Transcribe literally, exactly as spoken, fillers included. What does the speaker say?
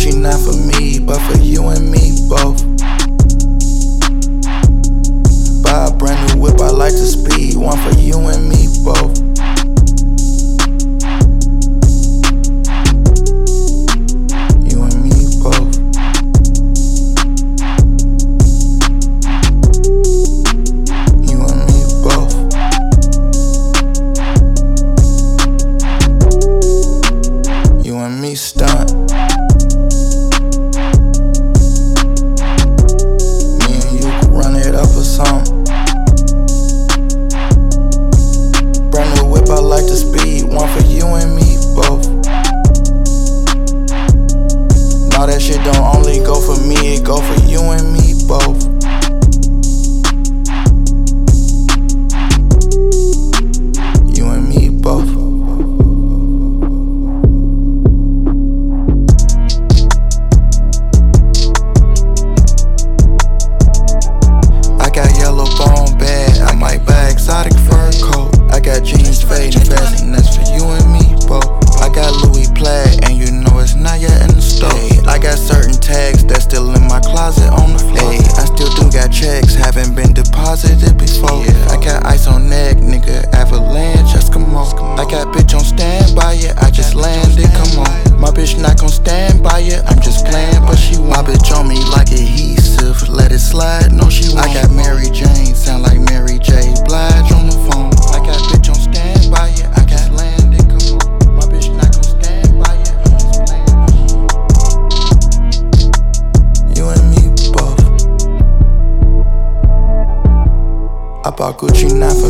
Gucci not for me, but for you and me both. Buy a brand new whip, I like to speed, one for you and me both. You and me both. You and me both. You and me stunt. Me and you could run it up or something. Brand new whip, I like to speed, one for you and me both. Now that shit don't only go for me, it go for you and me both. You and me both. I got yellow bone bag, I might buy exotic fur coat. I got jeans fading fast, and that's for you and me both. I got Louis plaid, and you know it's not yet in the store. I got certain tags that's still in my closet on the floor. I still do got checks, haven't been deposited before. I got ice on neck, nigga, avalanche, Eskimo. I got bitch on standby, yeah, I just landed, come on. My bitch not gon' stand by it, I'm just playing, but she won't. My bitch on me like adhesive, let it slide, no she won't. I got Mary Jane, sound like Mary J. Blige on the phone. I got bitch on standby, yeah, I just landed, come on. My bitch not gon' stand by it, I'm just playing. You and me both. I bought Gucci not